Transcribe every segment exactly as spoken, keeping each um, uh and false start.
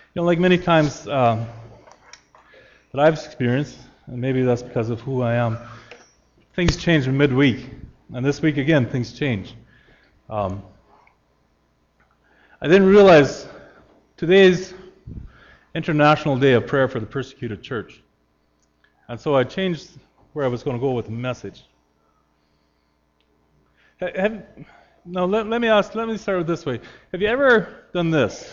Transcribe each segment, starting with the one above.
You know, like many times um, that I've experienced, and maybe that's because of who I am, things change in midweek. And this week, again, things change. Um, I didn't realize today's International Day of Prayer for the Persecuted Church. And so I changed where I was going to go with the message. Have, no, let, let me ask, let me start with this way. Have you ever done this?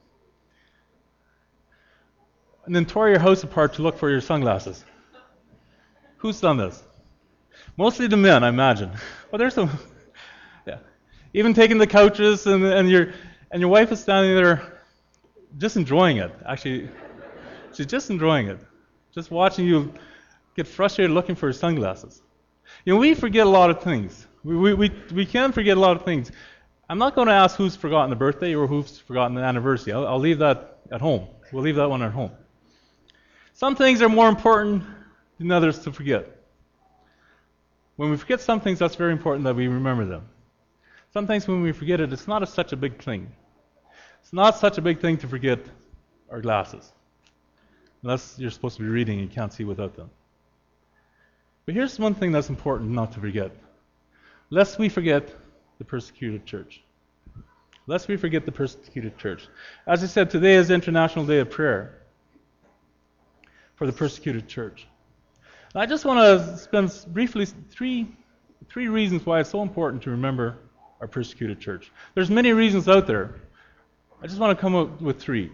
And then tore your house apart to look for your sunglasses? Who's done this? Mostly the men, I imagine. Well, there's some, yeah. Even taking the couches and, and your and your wife is standing there just enjoying it. Actually, she's just enjoying it. Just watching you get frustrated looking for your sunglasses. You know, we forget a lot of things. We, we, we, we can forget a lot of things. I'm not going to ask who's forgotten the birthday or who's forgotten the anniversary. I'll, I'll leave that at home. We'll leave that one at home. Some things are more important than others to forget. When we forget some things, that's very important that we remember them. Sometimes when we forget it, it's not a, such a big thing. It's not such a big thing to forget our glasses. Unless you're supposed to be reading and you can't see without them. But here's one thing that's important not to forget. Lest we forget the persecuted church. Lest we forget the persecuted church. As I said, today is International Day of Prayer for the persecuted church. And I just want to spend briefly three, three reasons why it's so important to remember our persecuted church. There's many reasons out there. I just want to come up with three.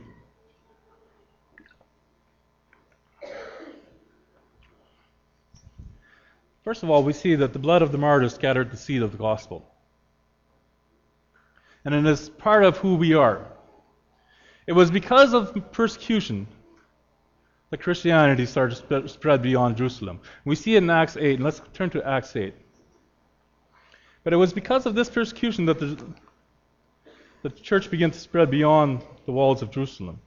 First of all, we see that the blood of the martyrs scattered the seed of the gospel. And it is part of who we are. It was because of persecution that Christianity started to spread beyond Jerusalem. We see it in Acts eight, and let's turn to Acts eight. But it was because of this persecution that the, the church began to spread beyond the walls of Jerusalem.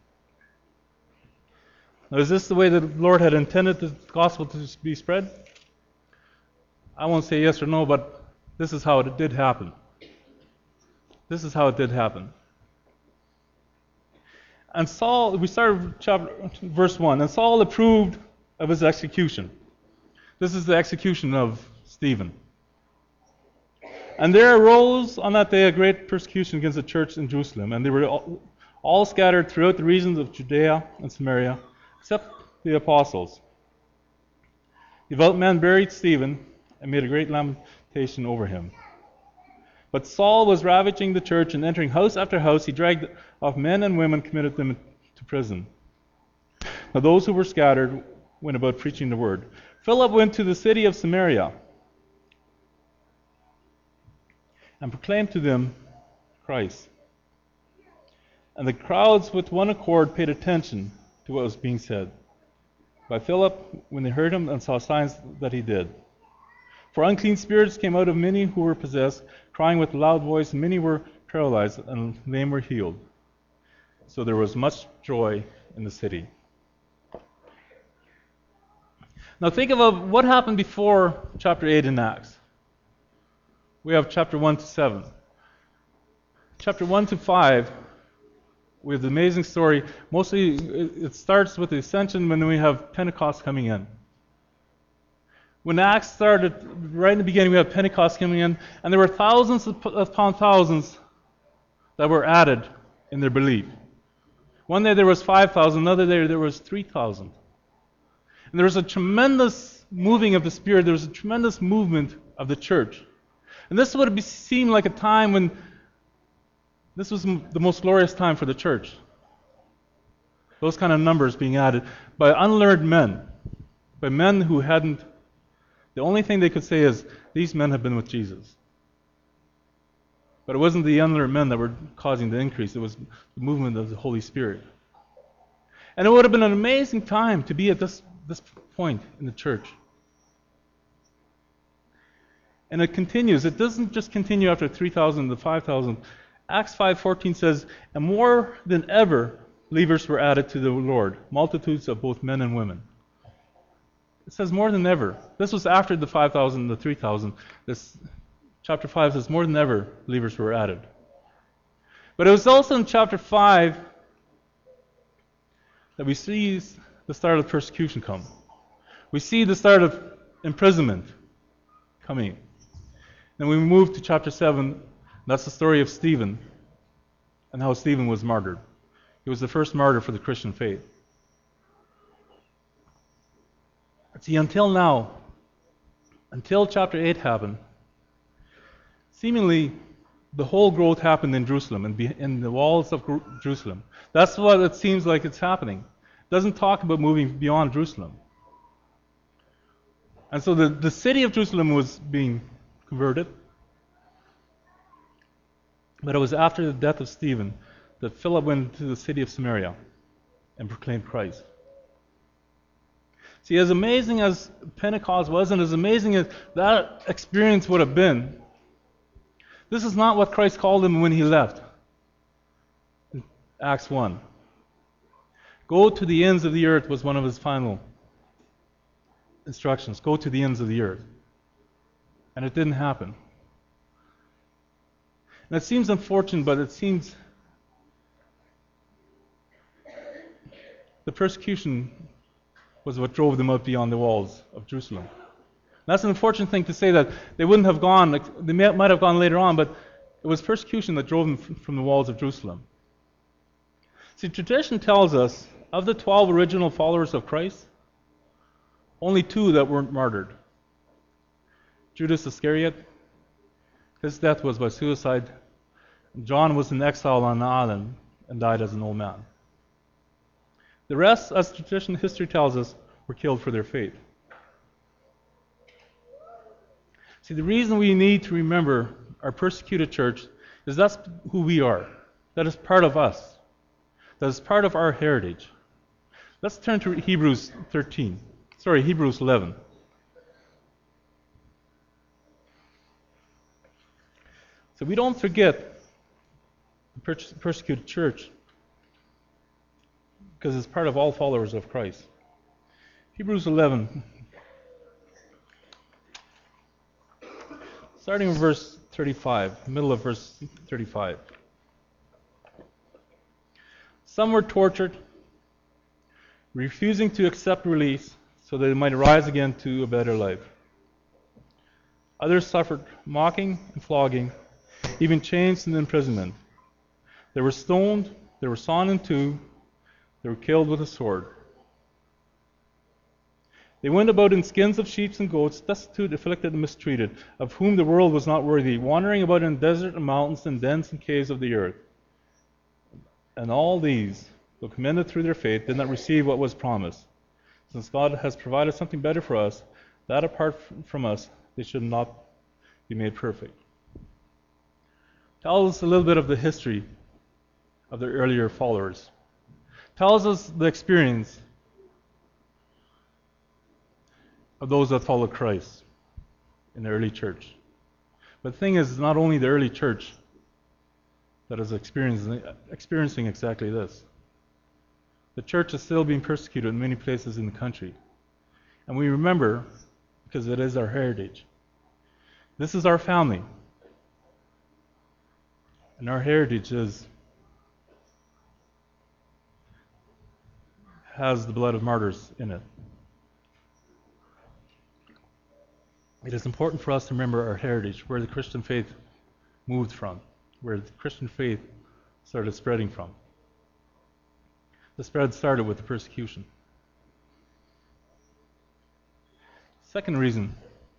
Now, is this the way that the Lord had intended the gospel to be spread? I won't say yes or no, but this is how it did happen. This is how it did happen. And Saul, we started chapter, verse one, and Saul approved of his execution. This is the execution of Stephen. And there arose on that day a great persecution against the church in Jerusalem, and they were all, all scattered throughout the regions of Judea and Samaria, except the apostles. Devout men buried Stephen and made a great lamentation over him. But Saul was ravaging the church, and entering house after house, he dragged off men and women, committed them to prison. Now those who were scattered went about preaching the word. Philip went to the city of Samaria and proclaimed to them Christ. And the crowds with one accord paid attention to what was being said by Philip when they heard him and saw signs that he did. For unclean spirits came out of many who were possessed, crying with a loud voice, and many were paralyzed, and lame were healed. So there was much joy in the city. Now think about what happened before chapter eight in Acts. We have chapter one to seven. Chapter one to five, we have the amazing story. Mostly it starts with the ascension, when we have Pentecost coming in. When Acts started, right in the beginning, we have Pentecost coming in, and there were thousands upon thousands that were added in their belief. One day there was five thousand, another day there was three thousand. And there was a tremendous moving of the Spirit, there was a tremendous movement of the church. And this would have seemed like a time when this was the most glorious time for the church. Those kind of numbers being added by unlearned men, by men who hadn't. The only thing they could say is, these men have been with Jesus. But it wasn't the unlearned men that were causing the increase. It was the movement of the Holy Spirit. And it would have been an amazing time to be at this, this point in the church. And it continues. It doesn't just continue after three thousand to five thousand. Acts five fourteen says, and more than ever, believers were added to the Lord, multitudes of both men and women. It says more than ever. This was after the five thousand, the three thousand. This chapter five says more than ever believers were added. But it was also in chapter five that we see the start of persecution come. We see the start of imprisonment coming. Then we move to chapter seven. That's the story of Stephen and how Stephen was martyred. He was the first martyr for the Christian faith. See, until now, until chapter eight happened, seemingly the whole growth happened in Jerusalem and in the walls of Jerusalem. That's what it seems like it's happening. It doesn't talk about moving beyond Jerusalem. And so the, the city of Jerusalem was being converted. But it was after the death of Stephen that Philip went to the city of Samaria and proclaimed Christ. See, as amazing as Pentecost was, and as amazing as that experience would have been, this is not what Christ called him when he left. In Acts one. Go to the ends of the earth was one of his final instructions. Go to the ends of the earth. And it didn't happen. And it seems unfortunate, but it seems the persecution was what drove them out beyond the walls of Jerusalem. That's an unfortunate thing to say, that they wouldn't have gone, they may, might have gone later on, but it was persecution that drove them from the walls of Jerusalem. See, tradition tells us of the twelve original followers of Christ, only two that weren't martyred. Judas Iscariot, his death was by suicide. John was in exile on an island and died as an old man. The rest, as tradition history tells us, were killed for their faith. See, the reason we need to remember our persecuted church is that's who we are. That is part of us. That is part of our heritage. Let's turn to Hebrews thirteen. Sorry, Hebrews eleven. So we don't forget the perse- persecuted church, because it's part of all followers of Christ. Hebrews eleven, starting in verse thirty-five, middle of verse thirty-five. Some were tortured, refusing to accept release so that they might rise again to a better life. Others suffered mocking and flogging, even chains and imprisonment. They were stoned, they were sawn in two, they were killed with a sword. They went about in skins of sheep and goats, destitute, afflicted, and mistreated, of whom the world was not worthy, wandering about in desert and mountains and dens and caves of the earth. And all these, though commended through their faith, did not receive what was promised, since God has provided something better for us, that apart from us, they should not be made perfect. Tells us a little bit of the history of the earlier followers. Tells us the experience of those that followed Christ in the early church. But the thing is, it's not only the early church that is experiencing, experiencing exactly this. The church is still being persecuted in many places in the country. And we remember, because it is our heritage. This is our family. And our heritage is has the blood of martyrs in it. It is important for us to remember our heritage, where the Christian faith moved from, where the Christian faith started spreading from. The spread started with the persecution. Second reason,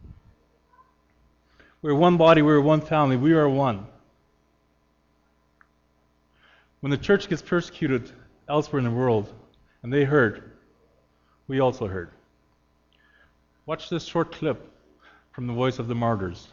we're one body, we're one family, we are one. When the church gets persecuted elsewhere in the world, and they heard, we also heard. Watch this short clip from the Voice of the Martyrs.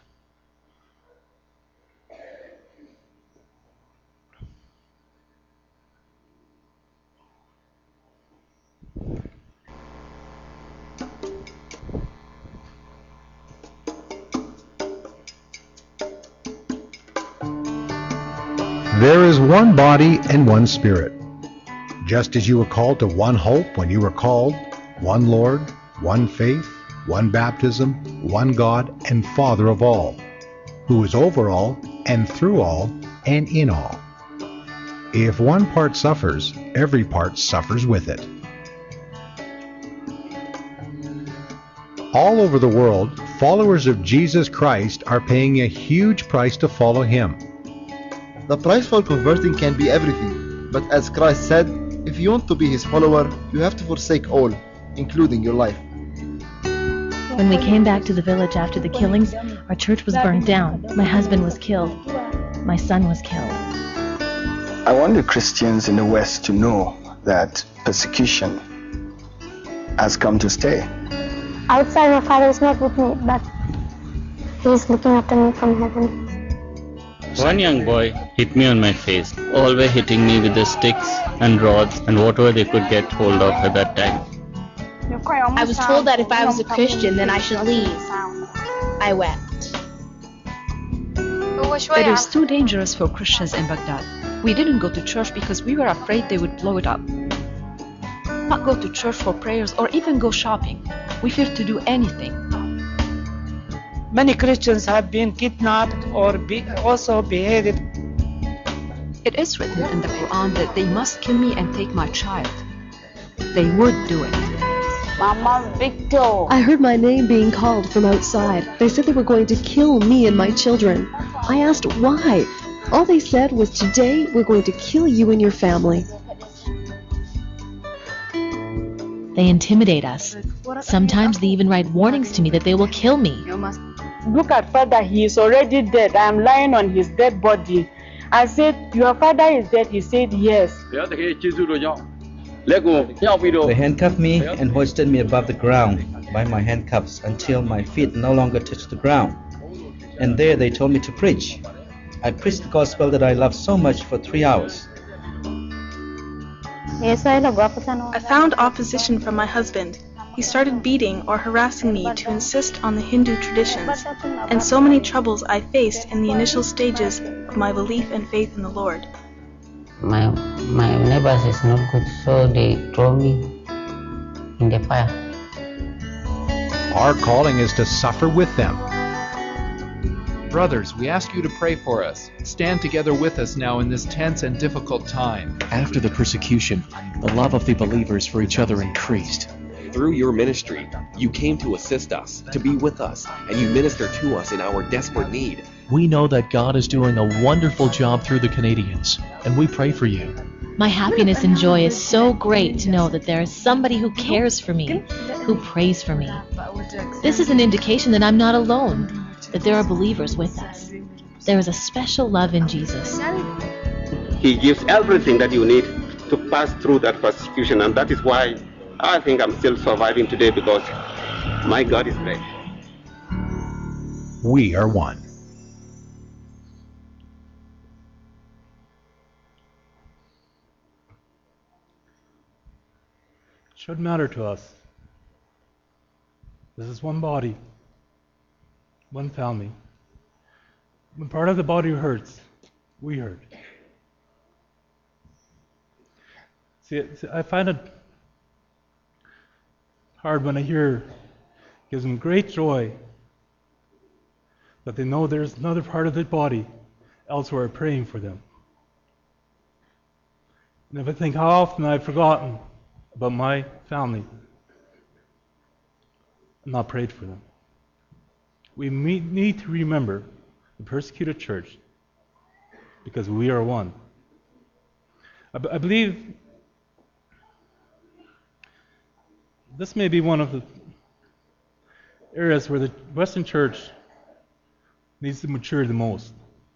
There is one body and one Spirit. Just as you were called to one hope when you were called, one Lord, one faith, one baptism, one God and Father of all, who is over all and through all and in all. If one part suffers, every part suffers with it. All over the world, followers of Jesus Christ are paying a huge price to follow him. The price for converting can be everything, but as Christ said, if you want to be his follower, you have to forsake all, including your life. When we came back to the village after the killings, our church was burned down. My husband was killed. My son was killed. I want the Christians in the West to know that persecution has come to stay. Outside, my father is not with me, but he is looking after me from heaven. One young boy hit me on my face, always hitting me with the sticks and rods and whatever they could get hold of at that time. I was told that if I was a Christian, then I should leave. I wept. It is too dangerous for Christians in Baghdad. We didn't go to church because we were afraid they would blow it up. Not go to church for prayers or even go shopping. We feared to do anything. Many Christians have been kidnapped or be also beheaded. It is written in the Quran that they must kill me and take my child. They would do it. Mama Victor. I heard my name being called from outside. They said they were going to kill me and my children. I asked why. All they said was, today we're going to kill you and your family. They intimidate us. Sometimes they even write warnings to me that they will kill me. Look at father, he is already dead. I am lying on his dead body. I said, your father is dead. He said, yes. They handcuffed me and hoisted me above the ground by my handcuffs until my feet no longer touched the ground. And there they told me to preach. I preached the gospel that I love so much for three hours. I found opposition from my husband. He started beating or harassing me to insist on the Hindu traditions, and so many troubles I faced in the initial stages of my belief and faith in the Lord. My my neighbors is not good, so they throw me in the fire. Our calling is to suffer with them. Brothers, we ask you to pray for us. Stand together with us now in this tense and difficult time. After the persecution, the love of the believers for each other increased. Through your ministry, you came to assist us, to be with us, and you minister to us in our desperate need. We know that God is doing a wonderful job through the Canadians, and we pray for you. My happiness and joy is so great to know that there is somebody who cares for me, who prays for me. This is an indication that I'm not alone, that there are believers with us. There is a special love in Jesus. He gives everything that you need to pass through that persecution, and that is why I think I'm still surviving today, because my God is great. We are one. It should matter to us. This is one body, one family. When part of the body hurts, we hurt. See, I find it hard when I hear, it gives them great joy that they know there's another part of the body elsewhere praying for them. And if I think how often I've forgotten about my family and not prayed for them. We need to remember the persecuted church because we are one. I, b- I believe this may be one of the areas where the Western church needs to mature the most.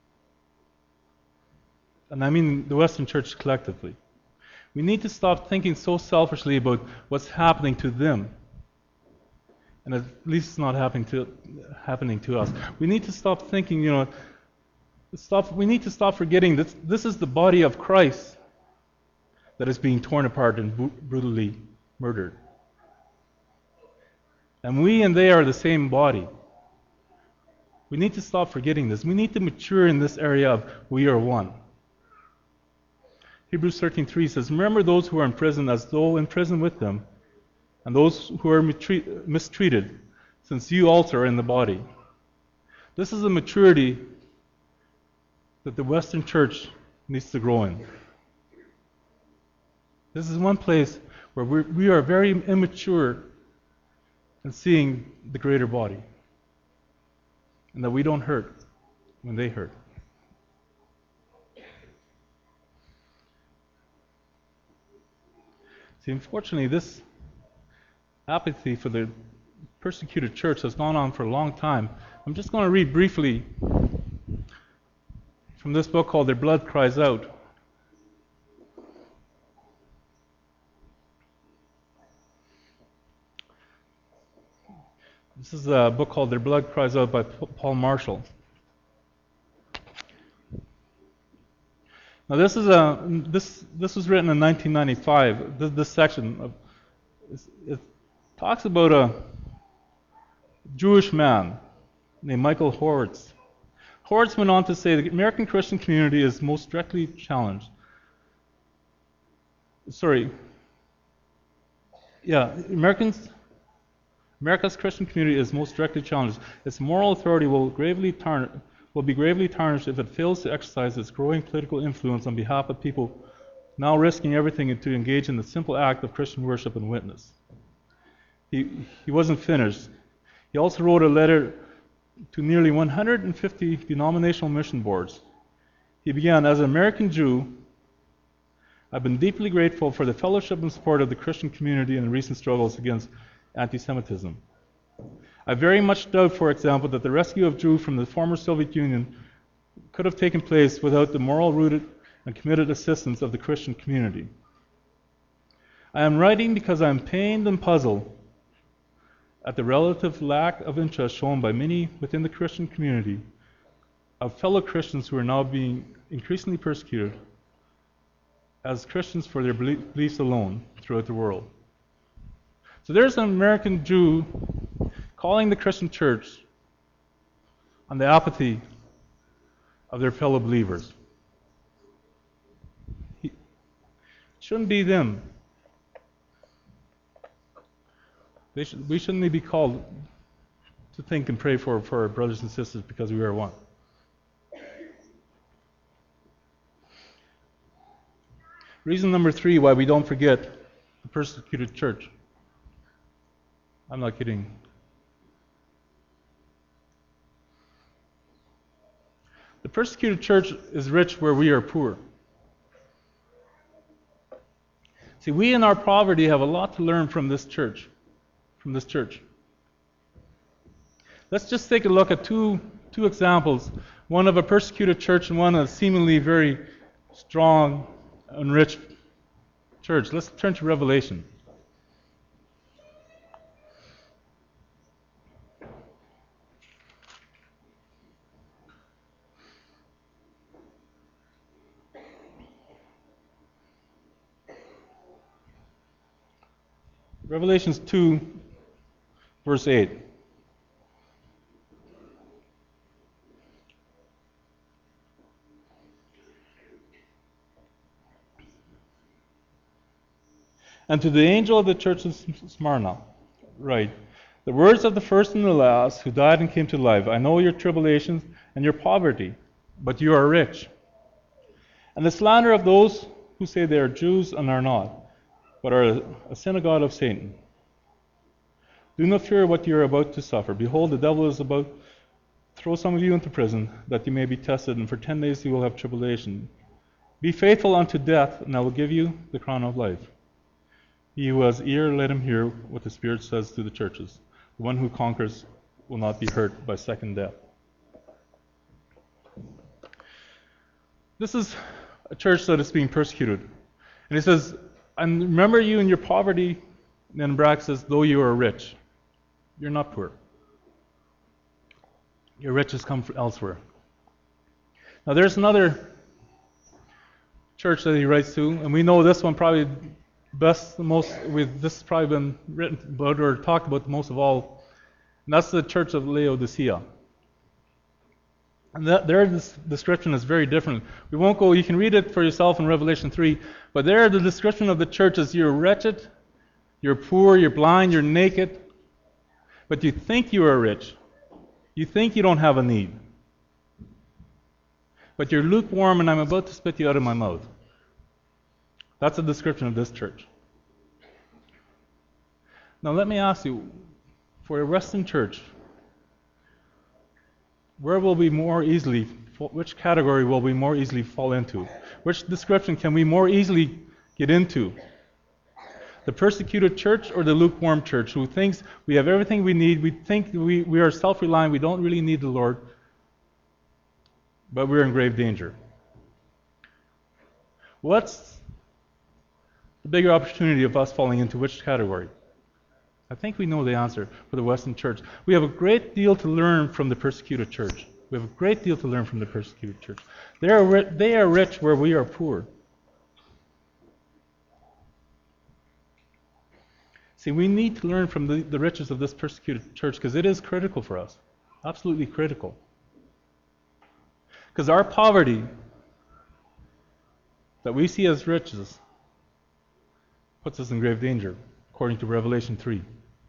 And I mean the Western church collectively. We need to stop thinking so selfishly about what's happening to them. And at least it's not happening to happening to us. We need to stop thinking, you know, stop we need to stop forgetting that this is the body of Christ that is being torn apart and bu- brutally murdered. And we and they are the same body. We need to stop forgetting this. We need to mature in this area of we are one. Hebrews thirteen three says, remember those who are in prison as though in prison with them, and those who are mistreated, since you also are in the body. This is a maturity that the Western church needs to grow in. This is one place where we're, we are very immature and seeing the greater body, and that we don't hurt when they hurt. See, unfortunately, this apathy for the persecuted church has gone on for a long time. I'm just going to read briefly from this book called Their Blood Cries Out. This is a book called Their Blood Cries Out by Paul Marshall. Now this is a this this was written in nineteen ninety-five. This, this section of, it talks about a Jewish man named Michael Horwitz. Horwitz went on to say the American Christian community is most directly challenged. Sorry. Yeah, Americans. America's Christian community is most directly challenged. Its moral authority will gravely tarnish. will be gravely tarnished if it fails to exercise its growing political influence on behalf of people now risking everything to engage in the simple act of Christian worship and witness. He, he wasn't finished. He also wrote a letter to nearly one hundred fifty denominational mission boards. He began, as an American Jew, I've been deeply grateful for the fellowship and support of the Christian community in the recent struggles against anti-Semitism. I very much doubt, for example, that the rescue of Jews from the former Soviet Union could have taken place without the moral-rooted and committed assistance of the Christian community. I am writing because I am pained and puzzled at the relative lack of interest shown by many within the Christian community of fellow Christians who are now being increasingly persecuted as Christians for their beliefs alone throughout the world. So there's an American Jew calling the Christian church on the apathy of their fellow believers. He, it shouldn't be them. They should, we shouldn't be called to think and pray for, for our brothers and sisters because we are one. Reason number three why we don't forget the persecuted church. I'm not kidding. The persecuted church is rich where we are poor. See, we in our poverty have a lot to learn from this church, from this church. Let's just take a look at two, two examples, one of a persecuted church and one of a seemingly very strong and rich church. Let's turn to Revelation. Revelations two, verse eight. And to the angel of the church of Smyrna, write, the words of the first and the last who died and came to life. I know your tribulations and your poverty, but you are rich. And the slander of those who say they are Jews and are not, but are a synagogue of Satan. Do not fear what you are about to suffer. Behold, the devil is about to throw some of you into prison, that you may be tested, and for ten days you will have tribulation. Be faithful unto death, and I will give you the crown of life. He who has ear, let him hear what the Spirit says to the churches. The one who conquers will not be hurt by second death. This is a church that is being persecuted. And he says, and remember you in your poverty, and then Brack says, though you are rich, you're not poor. Your riches come from elsewhere. Now there's another church that he writes to, and we know this one probably best, the most, with this has probably been written about or talked about most of all, and that's the church of Laodicea. And that, their description is very different. We won't go, you can read it for yourself in Revelation three, but there the description of the church is you're wretched, you're poor, you're blind, you're naked, but you think you are rich. You think you don't have a need. But you're lukewarm and I'm about to spit you out of my mouth. That's a description of this church. Now let me ask you, for a Western church, where will we more easily, which category will we more easily fall into? Which description can we more easily get into? The persecuted church or the lukewarm church who thinks we have everything we need, we think we, we are self-reliant, we don't really need the Lord, but we're in grave danger? What's the bigger opportunity of us falling into which category? I think we know the answer for the Western church. We have a great deal to learn from the persecuted church. We have a great deal to learn from the persecuted church. They are, ri- they are rich where we are poor. See, we need to learn from the, the riches of this persecuted church because it is critical for us. Absolutely critical. Because our poverty that we see as riches puts us in grave danger, according to Revelation three.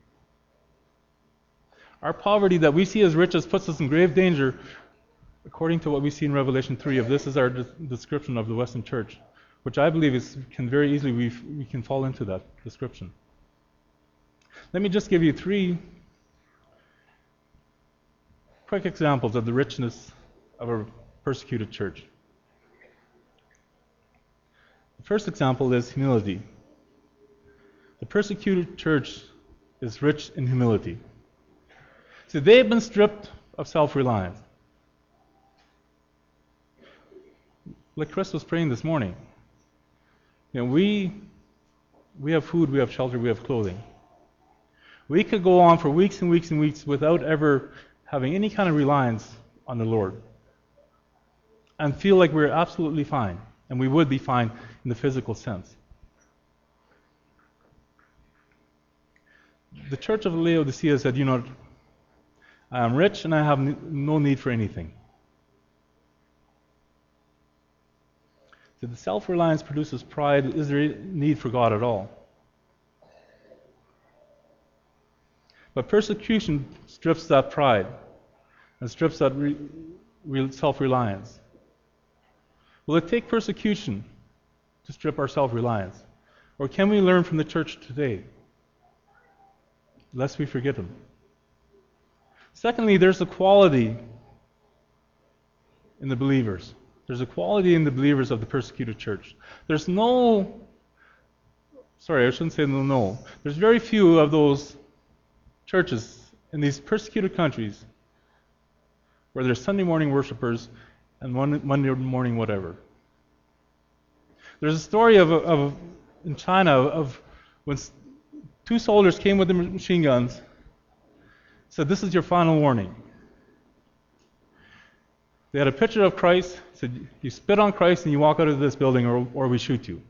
Our poverty that we see as riches puts us in grave danger, according to what we see in Revelation three. If this is our de- description of the Western church, which I believe is can very easily we we can fall into that description. Let me just give you three quick examples of the richness of a persecuted church. The first example is humility. The persecuted church is rich in humility. See, they've been stripped of self-reliance. Like Chris was praying this morning. You know, we we have food, we have shelter, we have clothing. We could go on for weeks and weeks and weeks without ever having any kind of reliance on the Lord and feel like we're absolutely fine, and we would be fine in the physical sense. The church of Laodicea said, you know, I am rich and I have no need for anything. So the self-reliance produces pride. Is there a need for God at all? But persecution strips that pride and strips that re- re- self-reliance. Will it take persecution to strip our self-reliance? Or can we learn from the church today, lest we forget them? Secondly, there's a quality in the believers. There's a quality in the believers of the persecuted church. There's no, sorry, I shouldn't say no, no. There's very few of those churches in these persecuted countries where there's Sunday morning worshipers and Monday morning whatever. There's a story of, of in China of when two soldiers came with the machine guns, said, this is your final warning. They had a picture of Christ, said, you spit on Christ and you walk out of this building or, or we shoot you.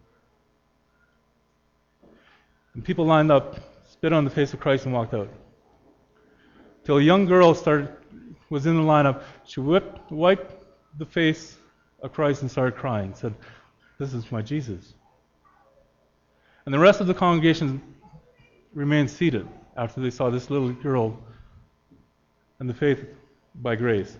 And people lined up, spit on the face of Christ and walked out. Till a young girl started, was in the lineup, she whipped, wiped the face of Christ and started crying, said, this is my Jesus. And the rest of the congregation remained seated after they saw this little girl and the faith by grace.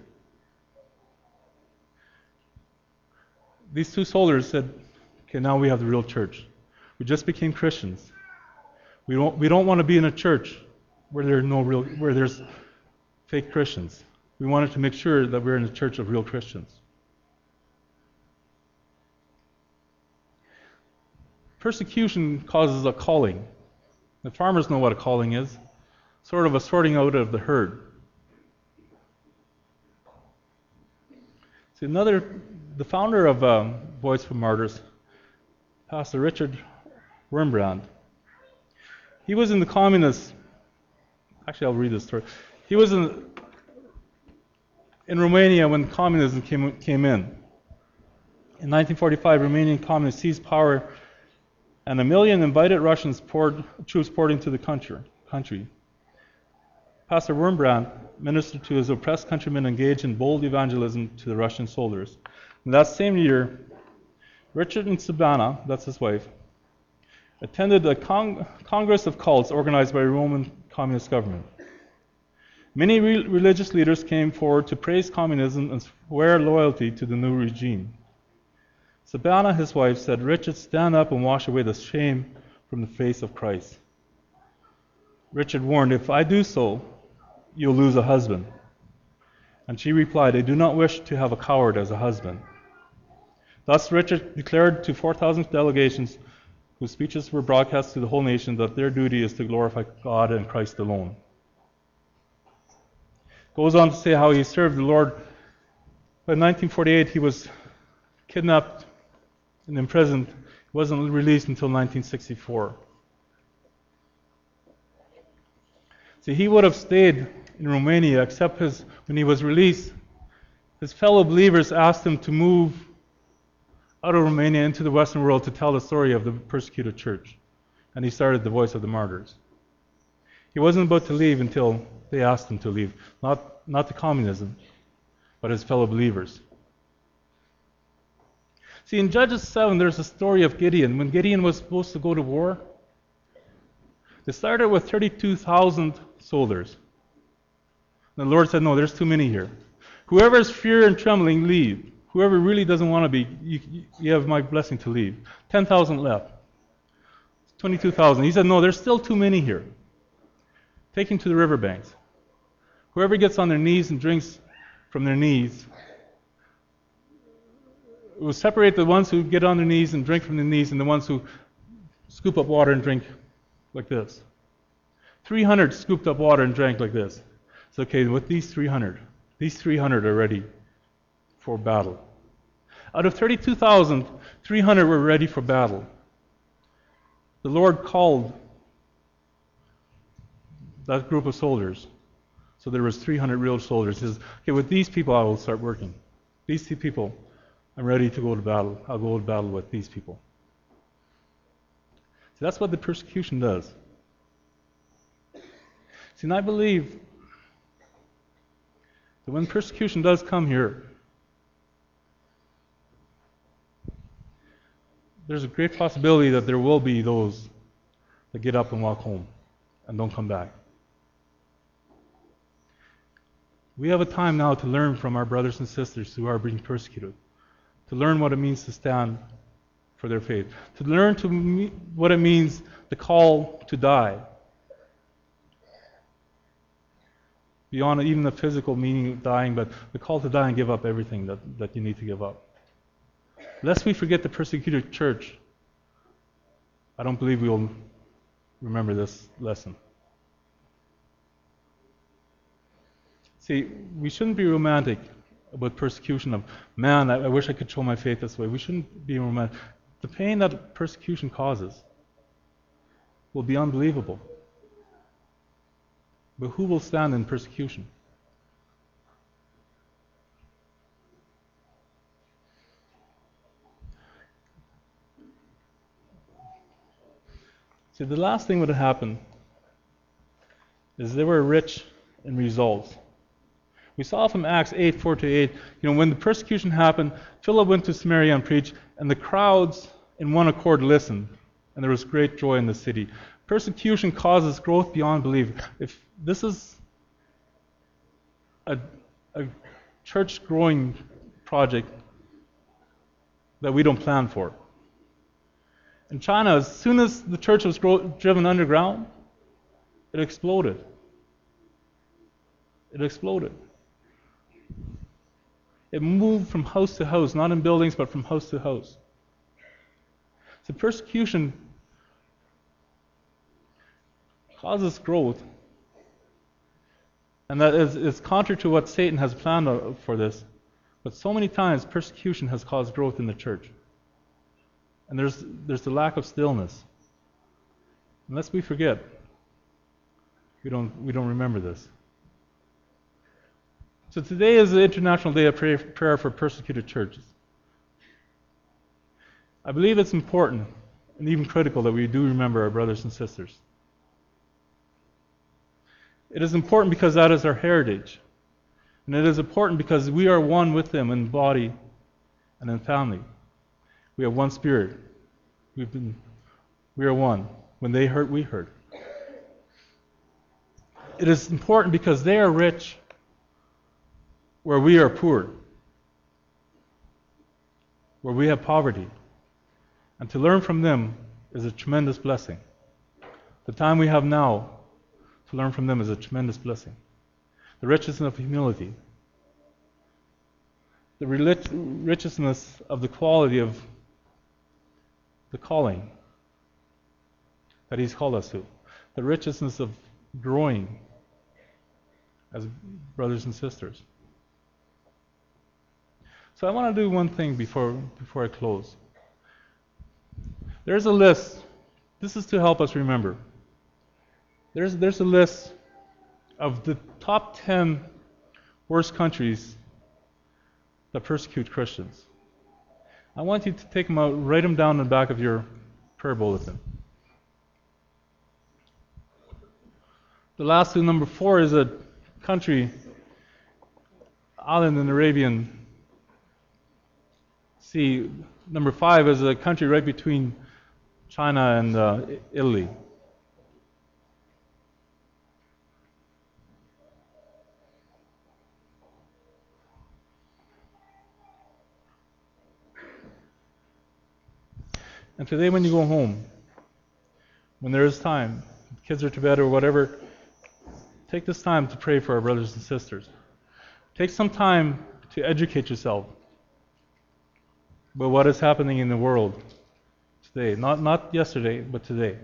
These two soldiers said, okay, now we have the real church. We just became Christians. We don't, we don't want to be in a church where there's no real, where there's fake Christians. We wanted to make sure that we're in a church of real Christians. Persecution causes a calling. The farmers know what a calling is, sort of a sorting out of the herd. See, another, the founder of um, Voice for Martyrs, Pastor Richard Wurmbrand, he was in the communist, actually I'll read this story. He was in, in Romania when communism came, came in. In nineteen forty-five, Romanian communists seized power and a million invited Russians poured, troops poured into the country. country. Pastor Wurmbrand ministered to his oppressed countrymen engaged in bold evangelism to the Russian soldiers. In that same year, Richard and Sabina, that's his wife, attended a con- Congress of Cults organized by the Roman Communist government. Many re- religious leaders came forward to praise communism and swear loyalty to the new regime. Sabina, his wife, said, Richard, stand up and wash away the shame from the face of Christ. Richard warned, "If I do so, you'll lose a husband." And she replied, "I do not wish to have a coward as a husband." Thus Richard declared to four thousand delegations whose speeches were broadcast to the whole nation that their duty is to glorify God and Christ alone. Goes on to say how he served the Lord. By nineteen forty-eight, he was kidnapped and imprisoned. He wasn't released until nineteen sixty-four. See, he would have stayed in Romania, except his, when he was released, his fellow believers asked him to move out of Romania into the Western world to tell the story of the persecuted church. And he started the Voice of the Martyrs. He wasn't about to leave until they asked him to leave. Not, not to communism, but his fellow believers. See, in Judges seven, there's a story of Gideon. When Gideon was supposed to go to war, they started with thirty-two thousand soldiers. And the Lord said, "No, there's too many here. Whoever is fear and trembling, leave. Whoever really doesn't want to be, you, you have my blessing to leave." ten thousand left. twenty-two thousand. He said, "No, there's still too many here. Take him to the riverbanks. Whoever gets on their knees and drinks from their knees, it will separate the ones who get on their knees and drink from their knees and the ones who scoop up water and drink like this." three hundred scooped up water and drank like this. It's okay, with these three hundred, these three hundred are ready for battle. Out of thirty-two thousand, three hundred were ready for battle. The Lord called that group of soldiers. So there was three hundred real soldiers. He says, "Okay, with these people I will start working. These two people, I'm ready to go to battle. I'll go to battle with these people." So that's what the persecution does. See, and I believe that when persecution does come here, there's a great possibility that there will be those that get up and walk home and don't come back. We have a time now to learn from our brothers and sisters who are being persecuted, to learn what it means to stand for their faith, to learn to me- what it means, the call to die, beyond even the physical meaning of dying, but the call to die and give up everything that, that you need to give up. Lest we forget the persecuted church, I don't believe we will remember this lesson. See, we shouldn't be romantic about persecution of, man, I, I wish I could show my faith this way. We shouldn't be romantic. The pain that persecution causes will be unbelievable. But who will stand in persecution? See, the last thing that would happen is they were rich in results. We saw from Acts eight, four to eight, you know, when the persecution happened, Philip went to Samaria and preached, and the crowds in one accord listened, and there was great joy in the city. Persecution causes growth beyond belief. If this is a, a church growing project that we don't plan for. In China, as soon as the church was grow, driven underground, it exploded. It exploded. It moved from house to house, not in buildings, but from house to house. So persecution causes growth, and that is, is contrary to what Satan has planned for this. But so many times, persecution has caused growth in the church. And there's there's the lack of stillness. Unless we forget, we don't we don't remember this. So today is the International Day of Prayer for Persecuted Churches. I believe it's important and even critical that we do remember our brothers and sisters. It is important because that is our heritage. And it is important because we are one with them in body and in family. We have one spirit. We've been, we are one. When they hurt, we hurt. It is important because they are rich where we are poor, where we have poverty. And to learn from them is a tremendous blessing. The time we have now to learn from them is a tremendous blessing. The richness of humility. The richness of the quality of the calling that He's called us to. The richness of growing as brothers and sisters. So I want to do one thing before before I close. There's a list. This is to help us remember. There's there's a list of the top ten worst countries that persecute Christians. I want you to take them out, write them down in the back of your prayer bulletin. The last two, number four, is a country, island in the Arabian Sea. Number five is a country right between China and uh, Italy. And today when you go home, when there is time, kids are to bed or whatever, take this time to pray for our brothers and sisters. Take some time to educate yourself about what is happening in the world today. Not, not yesterday, but today.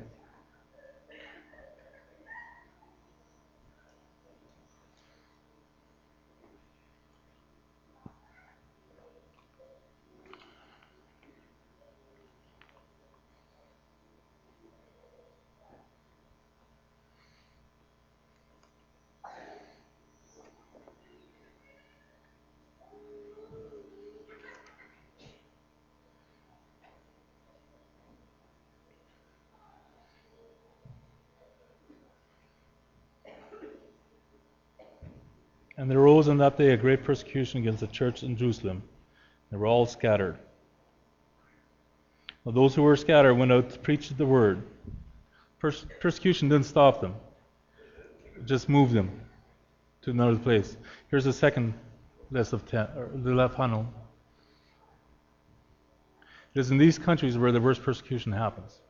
And there arose on that day a great persecution against the church in Jerusalem. They were all scattered. Well, those who were scattered went out to preach the word. Pers- persecution didn't stop them. It just moved them to another place. Here's the second list of ten, or the left panel. It is in these countries where the worst persecution happens.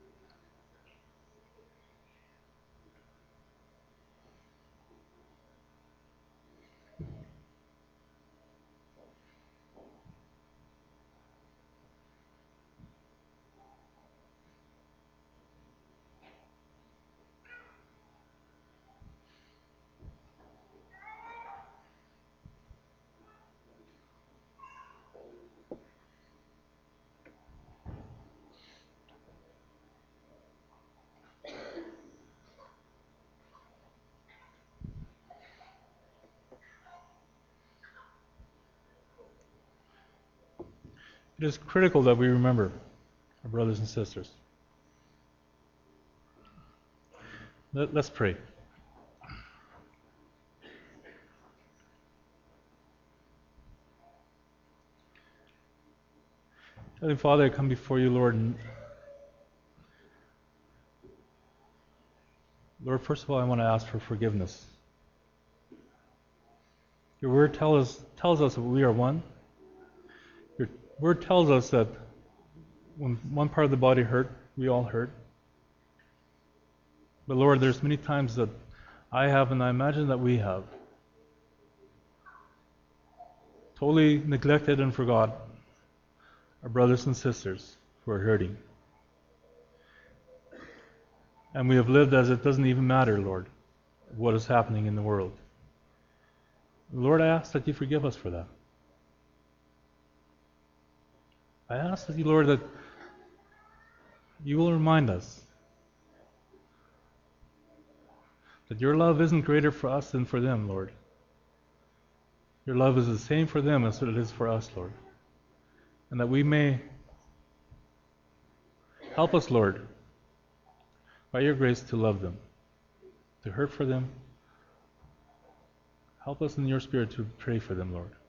It is critical that we remember our brothers and sisters. Let, let's pray. Heavenly Father, I come before you, Lord, and Lord, first of all, I want to ask for forgiveness. Your word tell us, tells us that we are one. Your word tells us that when one part of the body hurt, we all hurt. But Lord, there's many times that I have, and I imagine that we have, totally neglected and forgot our brothers and sisters who are hurting. And we have lived as it doesn't even matter, Lord, what is happening in the world. Lord, I ask that you forgive us for that. I ask that you, Lord, that you will remind us that your love isn't greater for us than for them, Lord. Your love is the same for them as it is for us, Lord. And that we may help us, Lord, by your grace to love them, to hurt for them. Help us in your spirit to pray for them, Lord.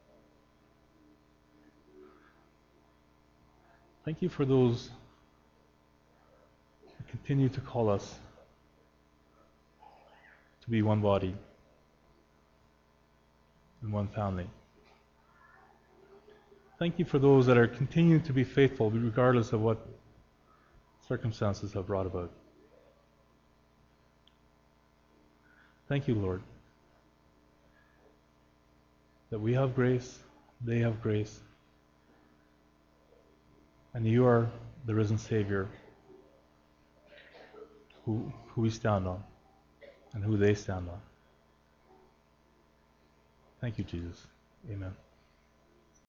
Thank you for those who continue to call us to be one body and one family. Thank you for those that are continuing to be faithful regardless of what circumstances have brought about. Thank you, Lord, that we have grace, they have grace, and you are the risen Savior who, who we stand on and who they stand on. Thank you, Jesus. Amen.